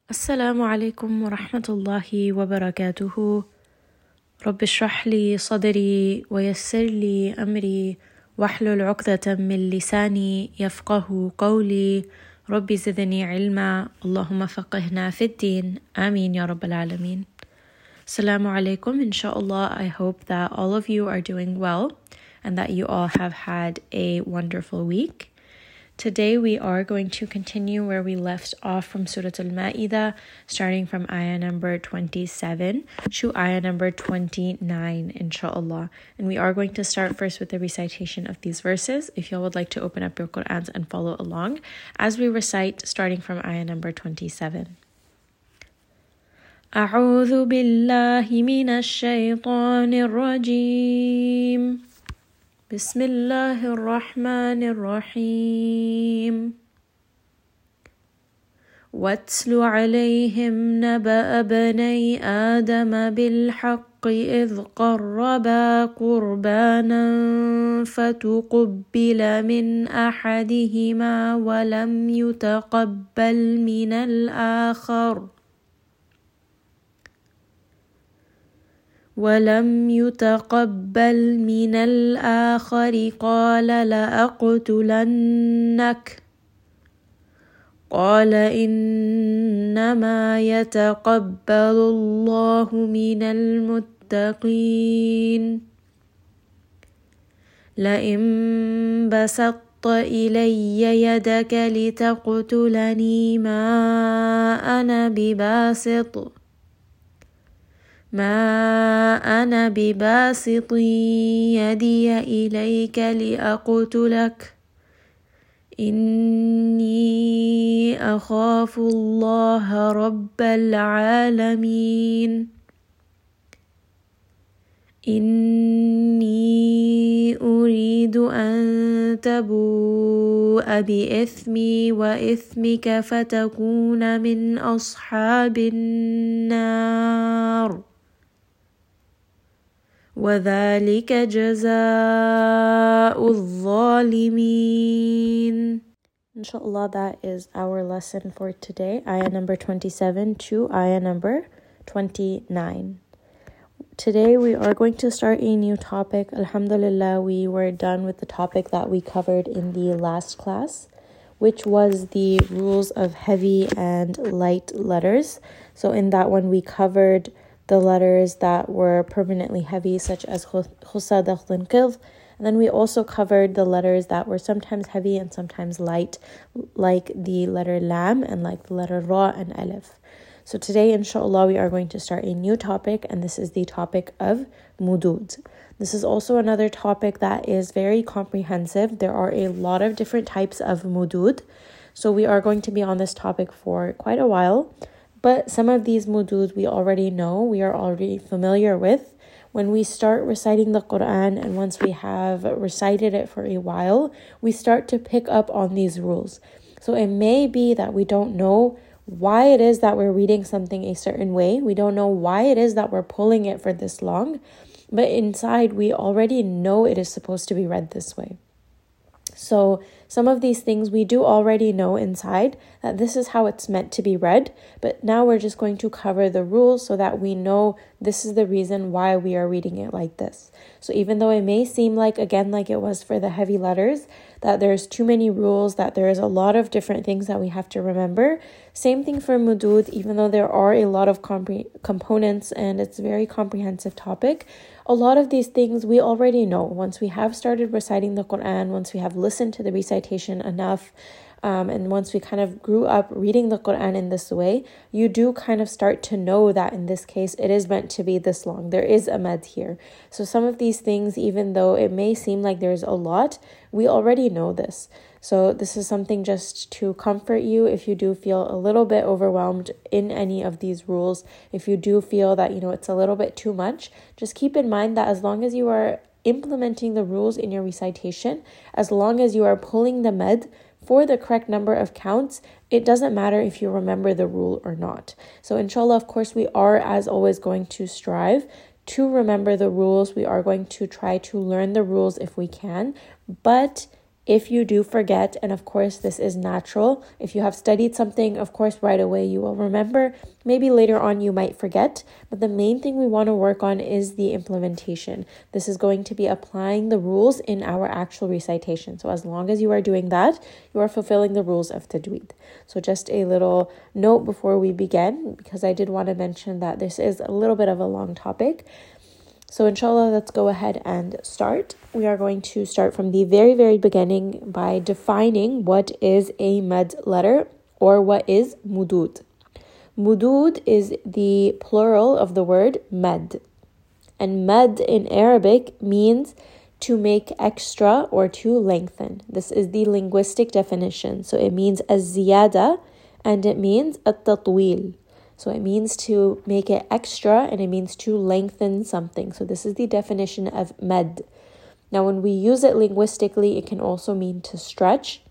السلام عليكم ورحمة الله وبركاته. رب اشرح لي صدري ويسر لي أمري واحلل عقدة من لساني يفقه قولي. رب زدني علما اللهم فقهنا في الدين آمين يا رب العالمين. Assalamu alaikum. Inshallah, I hope that all of you are doing well and that you all have had a wonderful week. Today we are going to continue where we left off from Surah Al-Ma'idah, starting from ayah number 27 to ayah number 29, inshallah. And we are going to start first with the recitation of these verses. If y'all would like to open up your Qur'ans and follow along as we recite, starting from ayah number 27. أعوذ بالله من الشيطان الرجيم. بسم الله الرحمن الرحيم. واتل عليهم نبأ بني آدم بالحق إذ قربا قربانا فتقبل من أحدهما ولم يتقبل من الآخر قال لأقتلنك قال إنما يتقبل الله من المتقين لئن بسطت إلي يدك لتقتلني ما أنا بباسط يدي إليك لأقتلك إني أخاف الله رب العالمين إني أريد أن تبوء بإثمي وإثمك فتكون من أصحاب النار وذلك جزاء الظالمين. Inshallah, that is our lesson for today, ayah number 27 to ayah number 29. Today we are going to start a new topic. Alhamdulillah, we were done with the topic that we covered in the last class, which was the rules of heavy and light letters. So in that one we covered the letters that were permanently heavy, such as khusa, dakhlin, qidh. And then we also covered the letters that were sometimes heavy and sometimes light, like the letter lam and like the letter ra and alif. So today, inshallah, we are going to start a new topic, and this is the topic of mudud. This is also another topic that is very comprehensive. There are a lot of different types of mudud. So we are going to be on this topic for quite a while. But some of these mudud we already know, we are already familiar with. When we start reciting the Quran, and once we have recited it for a while, we start to pick up on these rules. So it may be that we don't know why it is that we're reading something a certain way. We don't know why it is that we're pulling it for this long. But inside, we already know it is supposed to be read this way. So some of these things we do already know inside that this is how it's meant to be read, but now we're just going to cover the rules so that we know this is the reason why we are reading it like this. So even though it may seem like, again, like it was for the heavy letters, that there's too many rules, that there is a lot of different things that we have to remember. Same thing for mudud, even though there are a lot of components and it's a very comprehensive topic. A lot of these things we already know. Once we have started reciting the Quran, once we have listened to the recitation enough, and once we kind of grew up reading the Quran in this way, you do kind of start to know that in this case, it is meant to be this long. There is a mad here. So some of these things, even though it may seem like there's a lot, we already know this. So this is something just to comfort you if you do feel a little bit overwhelmed in any of these rules. If you do feel that, it's a little bit too much, just keep in mind that as long as you are implementing the rules in your recitation, as long as you are pulling the med for the correct number of counts, it doesn't matter if you remember the rule or not. So inshallah, of course, we are as always going to strive to remember the rules. We are going to try to learn the rules if we can, but If you do forget, and of course this is natural, if you have studied something, of course right away you will remember. Maybe later on you might forget, but the main thing we want to work on is the implementation. This is going to be applying the rules in our actual recitation. So as long as you are doing that, you are fulfilling the rules of tajweed. So just a little note before we begin, because I did want to mention that this is a little bit of a long topic. So inshallah, let's go ahead and start. We are going to start from the very, very beginning by defining what is a mad letter or what is mudud. Mudud is the plural of the word mad. And mad in Arabic means to make extra or to lengthen. This is the linguistic definition. So it means az-ziyada and it means at-tatwil. So it means to make it extra and it means to lengthen something. So this is the definition of mad. Now when we use it linguistically, it can also mean to stretch.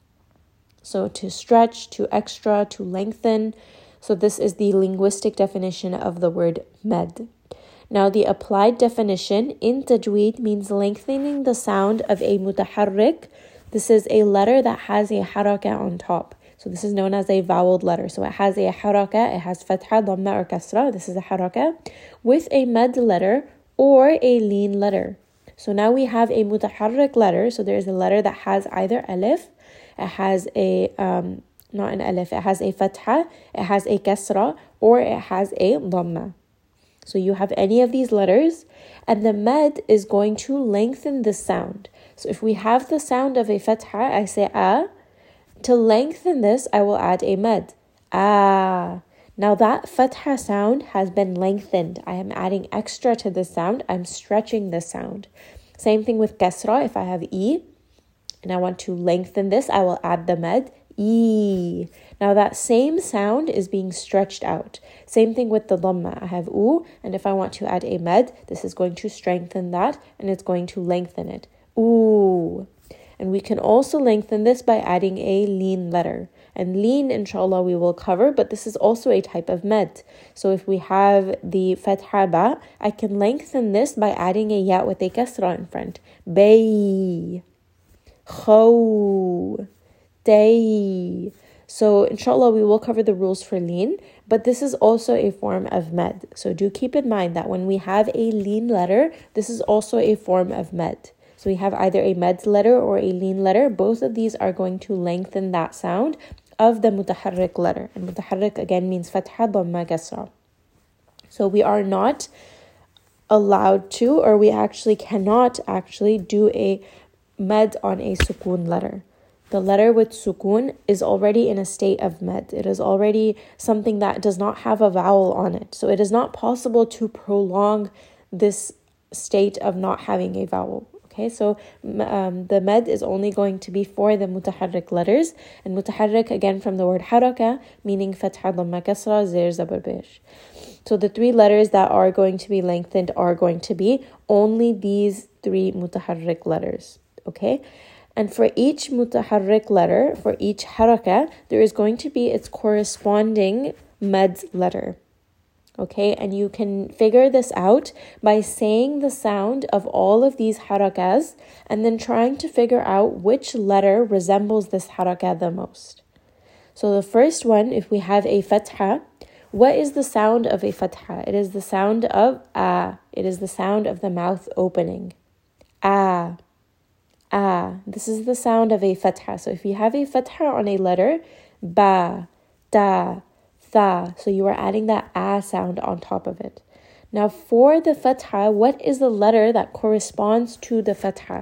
So to stretch, to extra, to lengthen. So this is the linguistic definition of the word mad. Now the applied definition in tajweed means lengthening the sound of a mutaharrik. This is a letter that has a haraka on top. So this is known as a voweled letter. So it has a haraka, it has fatha, dhamma or kasra. This is a haraka with a mad letter or a lean letter. So now we have a mutaharrik letter. So there is a letter that has either alif, it has a, not an alif, it has a fatha, it has a kasra, or it has a dhamma. So you have any of these letters, and the mad is going to lengthen the sound. So if we have the sound of a fatha, I say ah. To lengthen this, I will add a mad. Ah. Now that fatha sound has been lengthened. I am adding extra to the sound. I'm stretching the sound. Same thing with kasra. If I have e and I want to lengthen this, I will add the mad. E. Now that same sound is being stretched out. Same thing with the dhamma. I have u, and if I want to add a mad, this is going to strengthen that and it's going to lengthen it. Ooh. And we can also lengthen this by adding a lean letter. And lean, inshallah, we will cover, but this is also a type of mad. So if we have the fatha ba, I can lengthen this by adding a ya with a kasra in front. Bay, khaw, day. So inshallah, we will cover the rules for lean, but this is also a form of mad. So do keep in mind that when we have a lean letter, this is also a form of mad. So we have either a mad letter or a lean letter. Both of these are going to lengthen that sound of the mutaharrik letter. And mutaharrik again means fatha, dhamma, kasra. So we are not allowed to, or we actually cannot actually do a mad on a sukoon letter. The letter with sukoon is already in a state of mad. It is already something that does not have a vowel on it. So it is not possible to prolong this state of not having a vowel. Okay, so the mad is only going to be for the mutaharrik letters. And mutaharrik, again, from the word haraka, meaning fatha, dhamma, kasra, zir, zabar, bish. So the three letters that are going to be lengthened are going to be only these three mutaharrik letters. Okay, and for each mutaharrik letter, for each haraka, there is going to be its corresponding mad letter. Okay, and you can figure this out by saying the sound of all of these harakas and then trying to figure out which letter resembles this haraka the most. So the first one, if we have a fatha, what is the sound of a fatha? It is the sound of ah. It is the sound of the mouth opening. Ah. Ah. This is the sound of a fatha. So if you have a fatha on a letter, ba, da, tha. So you are adding that ah sound on top of it. Now for the fatha, what is the letter that corresponds to the fatha?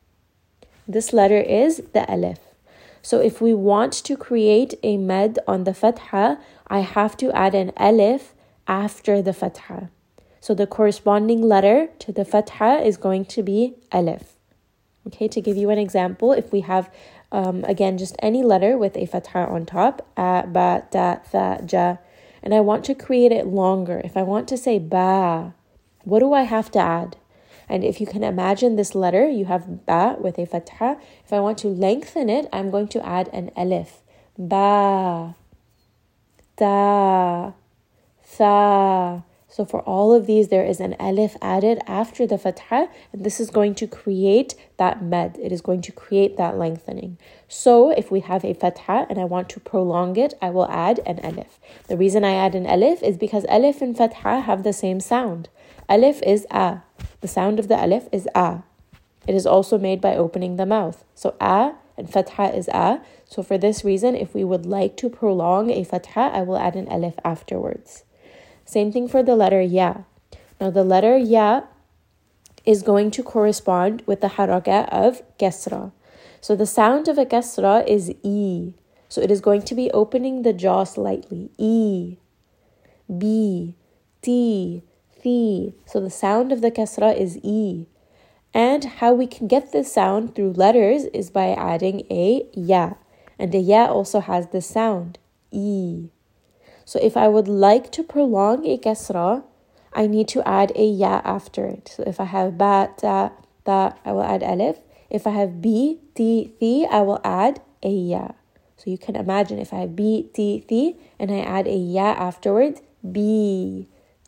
This letter is the alif. So if we want to create a mad on the fatha, I have to add an alif after the fatha. So the corresponding letter to the fatha is going to be alif. Okay, to give you an example, if we have again, just any letter with a fatha on top, a, ba, da, tha, ja, and I want to create it longer. If I want to say ba, what do I have to add? And if you can imagine this letter, you have ba with a fatha. If I want to lengthen it, I'm going to add an alif. Ba, da, tha. So for all of these, there is an alif added after the fatha, and this is going to create that med. It is going to create that lengthening. So if we have a fatha and I want to prolong it, I will add an alif. The reason I add an alif is because alif and fatha have the same sound. Alif is a. The sound of the alif is a. It is also made by opening the mouth. So a and fatha is a. So for this reason, if we would like to prolong a fatha, I will add an alif afterwards. Same thing for the letter ya. Now the letter ya is going to correspond with the haraka of kasra. So the sound of a kasra is e. So it is going to be opening the jaw slightly. E, b, t, thi. So the sound of the kasra is e. And how we can get this sound through letters is by adding a ya. And the ya also has this sound, e. So if I would like to prolong a kasra, I need to add a ya after it. So if I have ba, ta, I will add alif. If I have b, ti, thi, I will add a ya. So you can imagine if I have b, ti, thi, and I add a ya afterwards, b,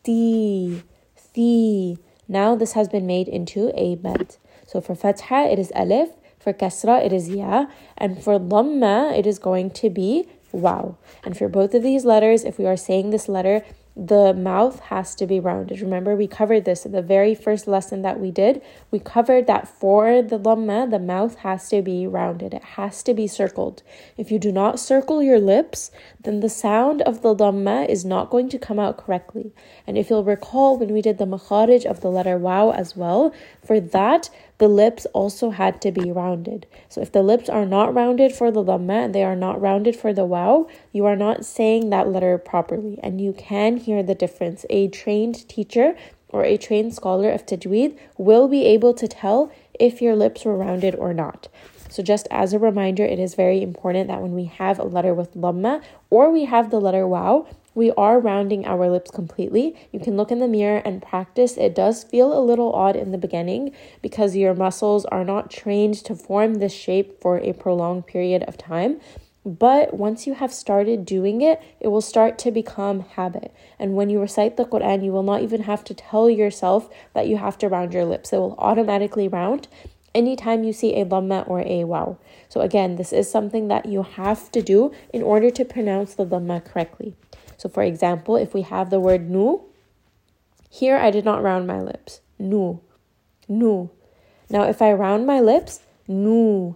ti, thi. Now this has been made into a med. So for fatha, it is alif. For kasra, it is ya. And for dhamma, it is going to be wow. And for both of these letters, if we are saying this letter, the mouth has to be rounded. Remember, we covered this in the very first lesson that we did. We covered that for the dhamma, the mouth has to be rounded. It has to be circled. If you do not circle your lips, then the sound of the dhamma is not going to come out correctly. And if you'll recall, when we did the makharij of the letter wow as well, for that, the lips also had to be rounded. So if the lips are not rounded for the dhamma and they are not rounded for the wow, you are not saying that letter properly. And you can hear the difference. A trained teacher or a trained scholar of tajweed will be able to tell if your lips were rounded or not. So just as a reminder, it is very important that when we have a letter with dhamma or we have the letter wow, we are rounding our lips completely. You can look in the mirror and practice. It does feel a little odd in the beginning because your muscles are not trained to form this shape for a prolonged period of time. But once you have started doing it, it will start to become habit. And when you recite the Quran, you will not even have to tell yourself that you have to round your lips. It will automatically round anytime you see a dhamma or a wow. So again, this is something that you have to do in order to pronounce the dhamma correctly. So for example, if we have the word nu, here I did not round my lips. Nu, nu. Now if I round my lips, nu,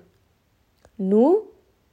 nu,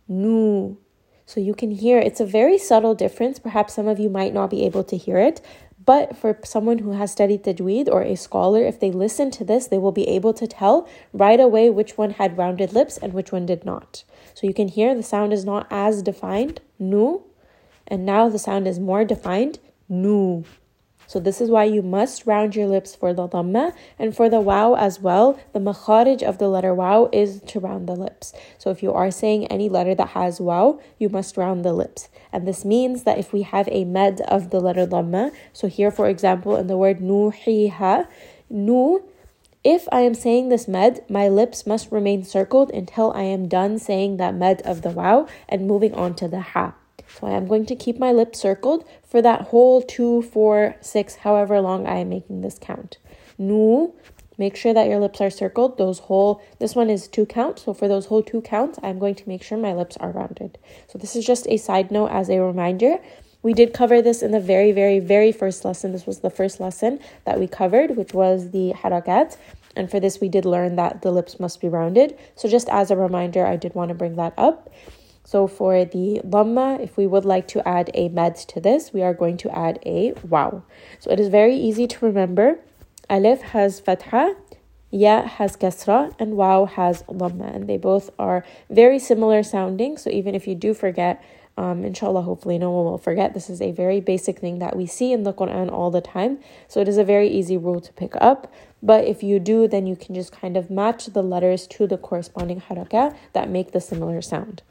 nu. So you can hear it's a very subtle difference. Perhaps some of you might not be able to hear it. But for someone who has studied tajweed or a scholar, if they listen to this, they will be able to tell right away which one had rounded lips and which one did not. So you can hear the sound is not as defined, nu. And now the sound is more defined, nu. So this is why you must round your lips for the dhamma, and for the wow as well. The makharij of the letter wow is to round the lips. So if you are saying any letter that has wow, you must round the lips. And this means that if we have a med of the letter dhamma, so here for example in the word nuhiha, nu, if I am saying this med, my lips must remain circled until I am done saying that med of the wow and moving on to the ha. So I am going to keep my lips circled for that whole 2, 4, 6, however long I am making this count. Nu, make sure that your lips are circled. This one is 2 counts. So for those whole 2 counts, I'm going to make sure my lips are rounded. So this is just a side note as a reminder. We did cover this in the very, very, very first lesson. This was the first lesson that we covered, which was the harakat. And for this, we did learn that the lips must be rounded. So just as a reminder, I did want to bring that up. So for the dhamma, if we would like to add a med to this, we are going to add a wow. So it is very easy to remember. Alif has fatha, ya has kasra, and wow has dhamma. And they both are very similar sounding. So even if you do forget, inshallah, hopefully no one will forget. This is a very basic thing that we see in the Quran all the time. So it is a very easy rule to pick up. But if you do, then you can just kind of match the letters to the corresponding harakah that make the similar sound.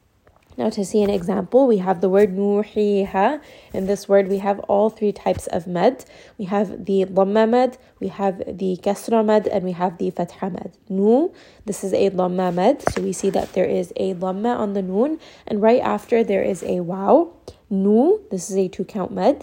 Now to see an example, we have the word nuhiha. In this word, we have all 3 types of med. We have the dhamma med, we have the kasra med, and we have the fatha med. Nu, this is a dhamma med. So we see that there is a dhamma on the noon, and right after there is a wow. Nu, this is a 2 count med.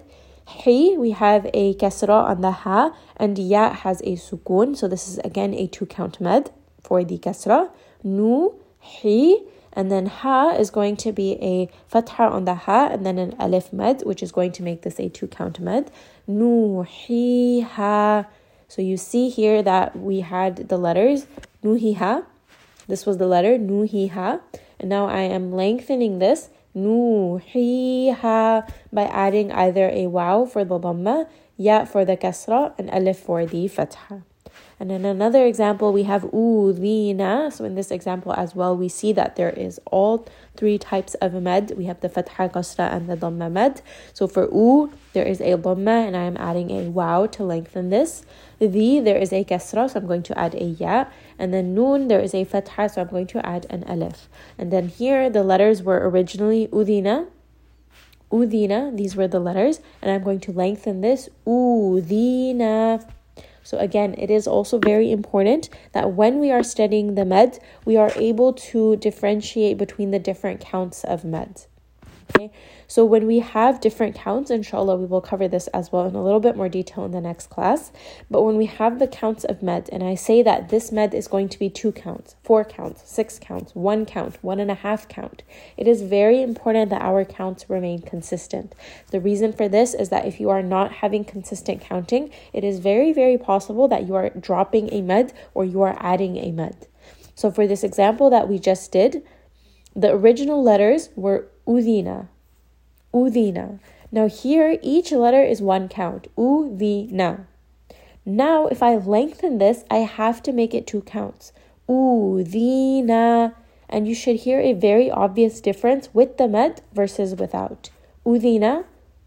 Hi, we have a kasra on the ha, and ya has a sukun. So this is again a 2-count med for the kasra. Nu, hi, and then ha is going to be a fatha on the ha, and then an alif med, which is going to make this a 2-count med. Nu, hi, ha. So you see here that we had the letters nu, hi, ha. This was the letter nu, hi, ha. And now I am lengthening this nu, hi, ha by adding either a waw for the dhamma, ya for the kasra, and alif for the fatha. And in another example, we have udhina. So in this example as well, we see that there is all 3 types of med. We have the fatha, kasra, and the dhamma med. So for there is a dhamma, and I am adding a waw to lengthen this. There is a kasra, so I'm going to add a ya. And then noon, there is a fatha, so I'm going to add an alif. And then here, the letters were originally udhina. Udhina, these were the letters. And I'm going to lengthen this udhina. So again, it is also very important that when we are studying the med, we are able to differentiate between the different counts of med. Okay, so when we have different counts, inshallah, we will cover this as well in a little bit more detail in the next class. But when we have the counts of med, and I say that this med is going to be 2 counts, 4 counts, 6 counts, 1 count, 1.5 count, it is very important that our counts remain consistent. The reason for this is that if you are not having consistent counting, it is very, very possible that you are dropping a med or you are adding a med. So for this example that we just did, the original letters were udhina. Udhina. Now here, each letter is 1 count. Udhina. Now, if I lengthen this, I have to make it 2 counts. Udhina. And you should hear a very obvious difference with the med versus without. Udhina.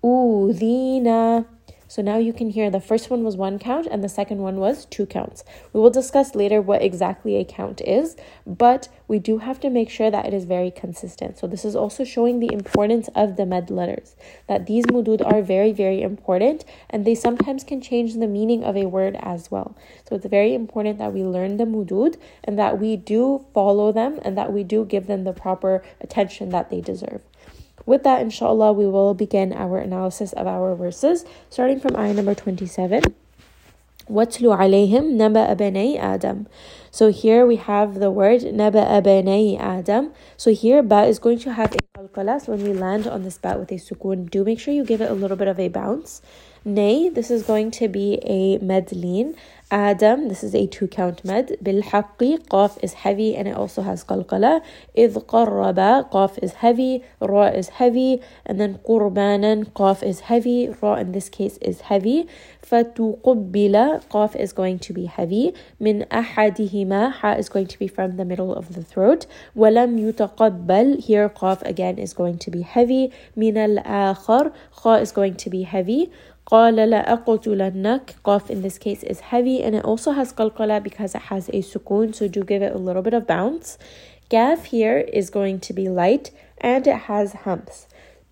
Udhina. So now you can hear the first one was 1 count and the second one was 2 counts. We will discuss later what exactly a count is, but we do have to make sure that it is very consistent. So this is also showing the importance of the med letters, that these mudud are very, very important, and they sometimes can change the meaning of a word as well. So it's very important that we learn the mudud and that we do follow them and that we do give them the proper attention that they deserve. With that, inshallah, we will begin our analysis of our verses, starting from ayah number 27. وَاتْلُ عَلَيْهِمْ نَبَأَ بَنَيْ آدَمَ. So here we have the word نَبَأَ بَنَيْ آدَمَ. So here, ba is going to have a qalqala. So when we land on this ba with a sukun, do make sure you give it a little bit of a bounce. Nay, this is going to be a med lean. Adam, this is a 2-count med. Bilhaqqi, qaf is heavy and it also has qalqala. Idh qarraba, qaf is heavy, ra is heavy, and then qurbanan, qaf is heavy, ra in this case is heavy. Fatuqubbila, qaf is going to be heavy. Min ahadihima, ha is going to be from the middle of the throat. Walam yutaqabbal, here qaf again is going to be heavy. Min al-akhar, kha is going to be heavy. قَالَ لَأَقْتُلَنَّكَ, qaf in this case is heavy and it also has qalqala because it has a sukun, so do give it a little bit of bounce. Kaf here is going to be light and it has humps.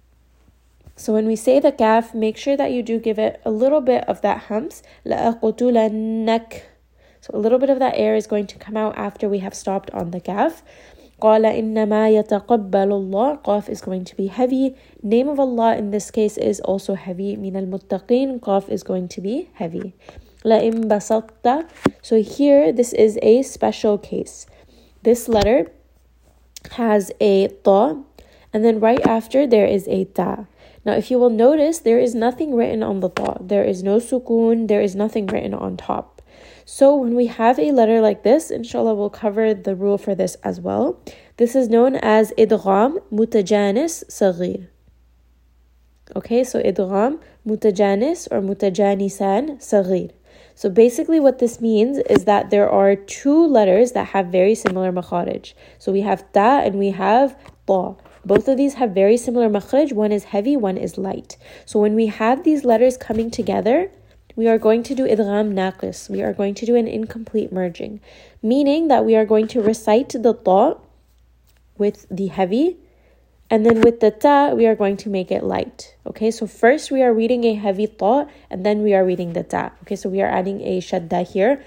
So when we say the kaf, make sure that you do give it a little bit of that humps. لَأَقْتُلَنَّكَ. So a little bit of that air is going to come out after we have stopped on the kaf. قَالَ إِنَّمَا يَتَقَبَّلُ اللَّهُ, qaf is going to be heavy. Name of Allah in this case is also heavy. مِنَ الْمُتَّقِينَ, qaf is going to be heavy. لَإِن بَسَطْتَ. So here, this is a special case. This letter has a ta, and then right after there is a ta. Now, if you will notice, there is nothing written on the ta. There is no sukun, there is nothing written on top. So when we have a letter like this, inshallah, we'll cover the rule for this as well. This is known as idgham mutajanis saghir. Okay, so idgham mutajanis or mutajanisan saghir. So basically what this means is that there are 2 letters that have very similar makharij. So we have ta and we have ta. Both of these have very similar makharij. One is heavy, one is light. So when we have these letters coming together, we are going to do idgham naqis. We are going to do an incomplete merging, meaning that we are going to recite the ta with the heavy, and then with the ta, we are going to make it light. Okay, so first we are reading a heavy ta, and then we are reading the ta. Okay, so we are adding a shadda here.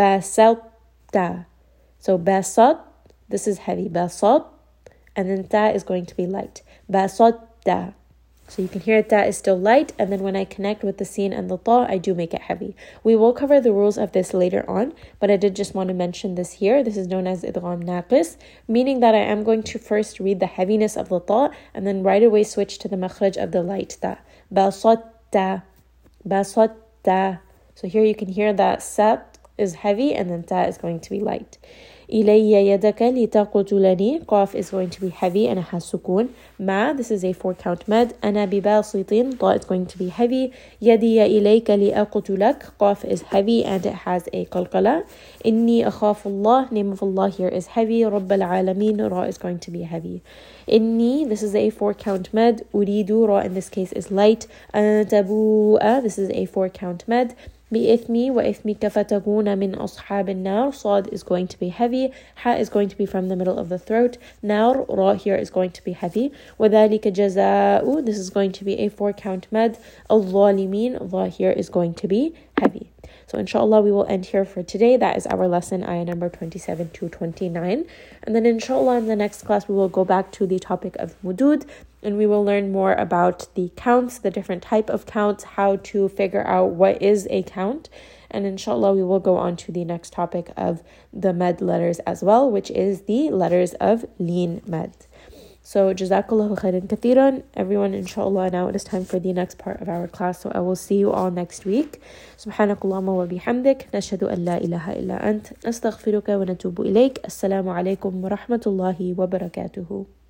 Basata. So basat, this is heavy. Basat, and then ta is going to be light. Basata. So you can hear that is still light, and then when I connect with the sin and the ta, I do make it heavy. We will cover the rules of this later on, but I did just want to mention this here. This is known as idgham naqis, meaning that I am going to first read the heaviness of the ta, and then right away switch to the makhraj of the light ta. Basatta, basatta. So here you can hear that sat is heavy, and then ta is going to be light. إلي يدك لتقتلني. Qaf is going to be heavy and it has sukun. Ma, this is a 4-count med. أنا بباسط. Ta is going to be heavy. يدي إليك لأقتلك. Qaf is heavy and it has a qalqala. إني أخاف الله. Name of Allah here is heavy. رب العالمين. Ra is going to be heavy. إني, this is a 4-count med. أريد, Ra in this case is light. أن تبوء, this is a 4-count med. بإثمي وإثمك فتكون من أصحاب النار. Sad is going to be heavy. Ha is going to be from the middle of the throat. Nar, Ra here is going to be heavy. وذلك جزاء, this is going to be a 4-count med. الظالمين, Allah here is going to be heavy. So inshallah we will end here for today. That is our lesson, ayah number 27 to 29. And then inshallah in the next class we will go back to the topic of mudud, and we will learn more about the counts, the different type of counts, how to figure out what is a count. And inshallah we will go on to the next topic of the med letters as well, which is the letters of leen med. So jazakallahu khairan kathiran. Everyone, inshallah, now it is time for the next part of our class. So I will see you all next week. Subhanakallahumma wa bihamdik. Nashhadu an la ilaha illa ant. Nastaghfiruka wa natubu ilayk. Assalamu alaikum wa rahmatullahi wa barakatuhu.